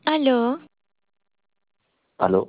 Aló, Aló,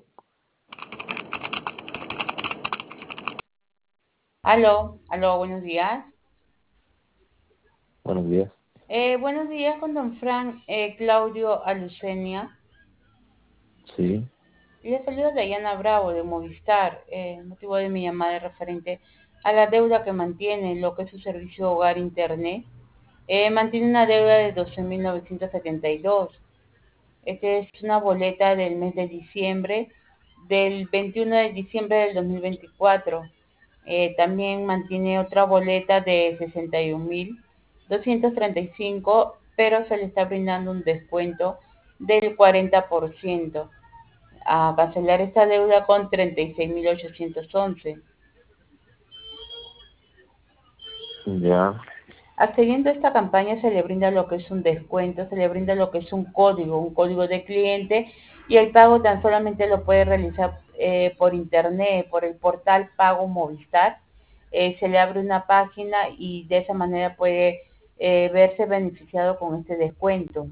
Aló, buenos días. buenos días. Buenos días con don Frank Claudio Alucenia. Sí, Le saluda Dayana Bravo de Movistar. El motivo de mi llamada es referente a la deuda que mantiene lo que es su servicio hogar internet. Mantiene una deuda de 12.972. Esta es una boleta del mes de diciembre, del 21 de diciembre del 2024. También mantiene otra boleta de 61.235, pero se le está brindando un descuento del 40% a cancelar esta deuda con 36.811. ya, Accediendo a esta campaña se le brinda lo que es un descuento, se le brinda lo que es un código de cliente, y el pago tan solamente lo puede realizar por internet, por el portal Pago Movistar. Se le abre una página y de esa manera puede verse beneficiado con este descuento.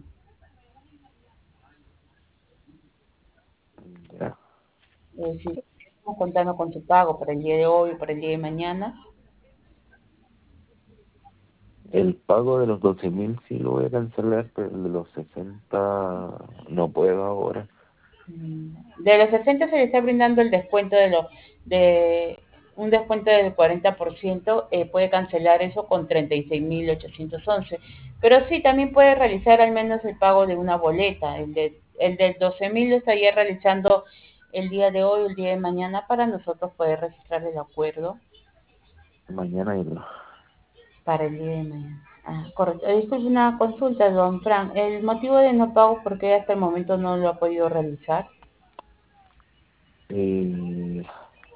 ya. Si estamos contando con su pago para el día de hoy, para el día de mañana. El pago de los 12.000 sí lo voy a cancelar, pero el de los 60 no puedo ahora. De los 60 se le está brindando el descuento de un descuento del 40%, puede cancelar eso con 36.811. Pero sí, también puede realizar al menos el pago de una boleta. El del 12.000 lo estaría realizando el día de hoy o el día de mañana para nosotros poder registrar el acuerdo Mañana y no. para el día de mañana. Ah, correcto. Disculpe una consulta, don Frank. El motivo de no pago, ¿por qué hasta el momento no lo ha podido realizar? Eh,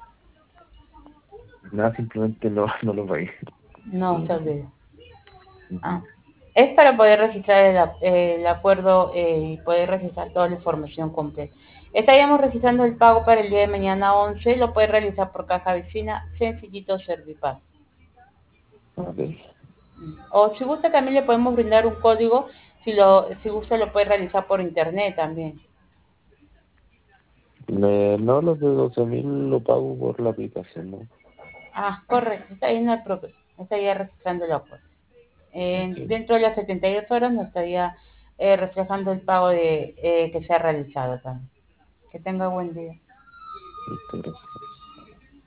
nada, simplemente no, no lo pagué. No se olvida. Ujú. Ah, es para poder registrar el acuerdo y poder registrar toda la información completa. Estaríamos registrando el pago para el día de mañana 11. Lo puede realizar por caja vecina, sencillito Servipago. Ok. O si gusta también le podemos brindar un código, si gusta lo puede realizar por internet también. No, los de 12.000 lo pago por la aplicación, ¿no? Ah, correcto, está ahí, no hay problema. Estaría registrando el acuerdo. Ok, Dentro de las 72 horas nos estaría reflejando el pago que se ha realizado también. Que tenga buen día. listo, gracias.